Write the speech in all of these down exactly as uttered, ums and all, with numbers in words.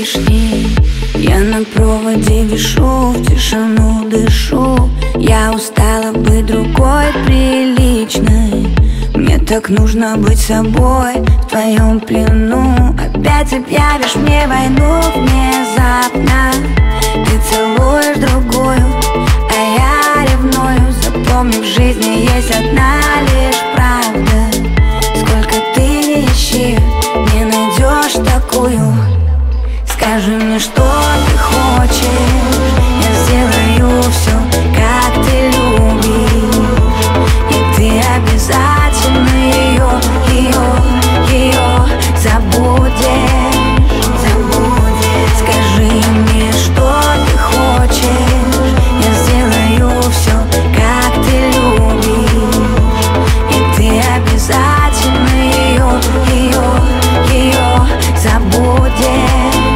лишний. Я на проводе вишу, в тишину дышу. Я устала быть другой приличной. Мне так нужно быть собой в твоем плену. Опять объявишь мне войну внезапно. Ты целуешь другую, а я ревную. Запомни, в жизни есть одна лишь правда. Сколько ты не ищи, не найдешь такую. Скажи мне, что ты хочешь, я сделаю все, как ты любишь. И ты обязательно ее, ее, ее забудешь, забудешь. Скажи мне, что ты хочешь, я сделаю все, как ты любишь. И ты обязательно ее, ее, ее забудешь.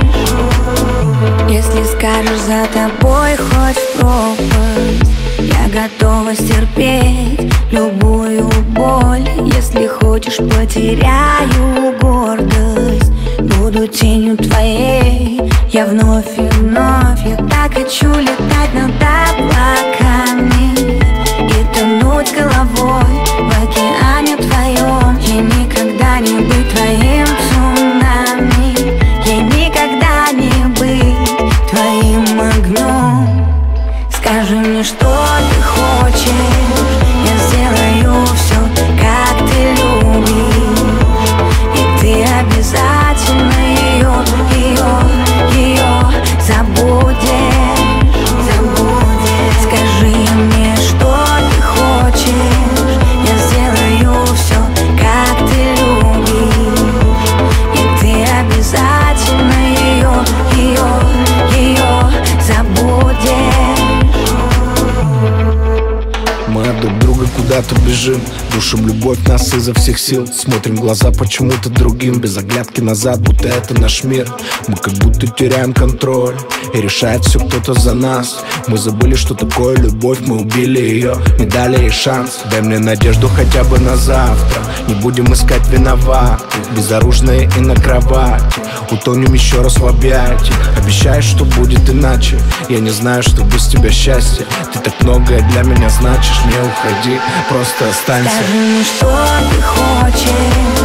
Если скажешь, за тобой хоть в пропасть, я готова стерпеть любую боль. Если хочешь, потеряю гордость, буду тенью твоей, я вновь и вновь. Я так хочу летать над облаками и тонуть головой в океане твоем. Я никогда не быть твоим цунами, я никогда не быть твоим огнем. Скажи мне, что ты хочешь, я сделаю все, как ты любишь. И ты обязательно ее, ее, ее забудешь, забудешь. Скажи мне, что ты хочешь, я сделаю все, как ты любишь. И ты обязательно ее, ее, ее забудешь. Мы от друг друга куда-то бежим, душим любовь нас изо всех сил. Смотрим в глаза почему-то другим, без оглядки назад, будто это наш мир. Мы как будто теряем контроль, и решает все кто-то за нас. Мы забыли, что такое любовь, мы убили ее, не дали ей шанс. Дай мне надежду хотя бы на завтра, не будем искать виноватых. Безоружные и на кровати, утонем еще раз в объятиях. Обещаешь, что будет иначе, я не знаю, что без тебя счастье. Ты так многое для меня значишь, не уходи, просто останься. Скажи мне, что ты хочешь,